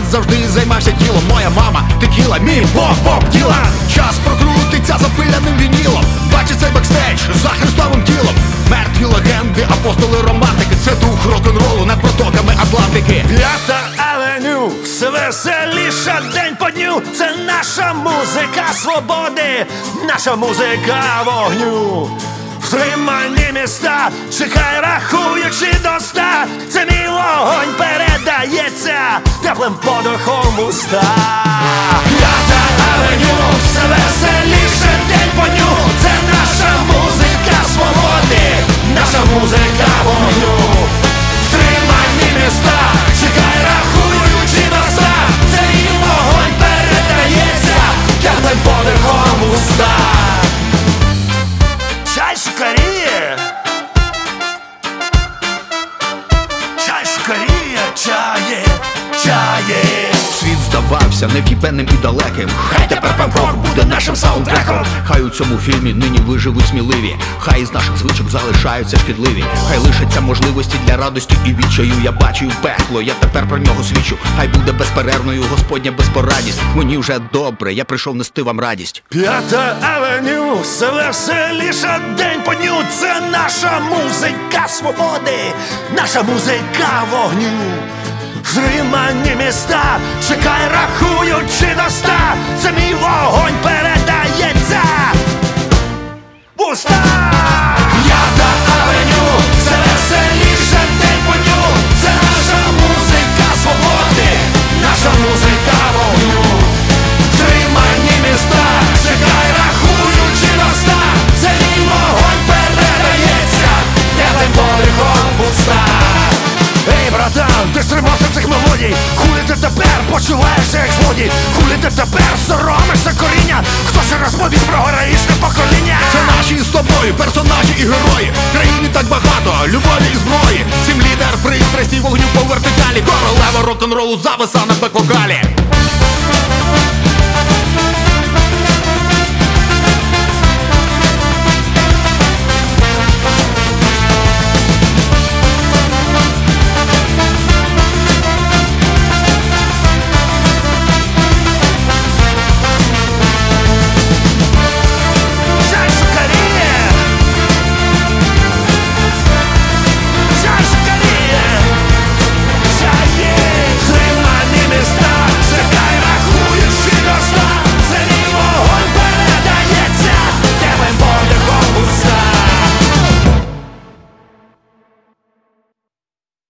завжди займався тілом. Моя мама текіла, мій Боб Ділан. Час прокрутиться запиляним вінілом. Бачить цей бекстейдж за Христовим тілом. Мертві легенди, апостоли романтики. Це дух рок-н-ролу над протоками Атлантики. П'ята авеню, все веселіше день по дню. Це наша музика свободи, наша музика вогню. Втримані міста, чекай, рахуючи до 100. Це мій вогонь передається теплим подихом в уста. П'ята авеню, все веселіше день по дню. Це наша музика свободи, наша музика вогню. Втримані міста, чекай, рахуючи до 100. Це мій вогонь передається теплим подихом в уста. Чай шикаріє, чай шикаріє, чає. Світ здавався нев'єбенним і далеким. Хай тепер панк-рок буде нашим саундтреком. Хай у цьому фільмі нині виживуть сміливі. Хай із наших звичок залишаються шкідливі. Хай лишаться можливості для радості і відчаю. Я бачу пекло, я тепер про нього свідчу. Хай буде безперервною Господня безпорадість. Мені вже добре, я прийшов нести вам радість. П'ята авеню, все веселіше день по дню. Це наша музика свободи, наша музика вогню. Втримані міста, чекай, рахуючи до 100. Це мій вогонь передається в уста. П'ята авеню, все веселіше день по дню. Це наша музика свободи, наша музика вогню. Втримані міста, чекай, рахуючи до 100. Це мій вогонь передається теплим подихом в уста. Ей, братан, ти стримався цих мелодій. Хулі ти тепер почуваєшся як злодій? Хулі ти тепер соромишся коріння? Хто ще розповість про героїчне покоління? Це наші з тобою персонажі і герої. В країні так багато любові і зброї. Всім лідер пристрасті вогню по вертикалі. Королева рок-н-ролу зависа на бек-вокалі.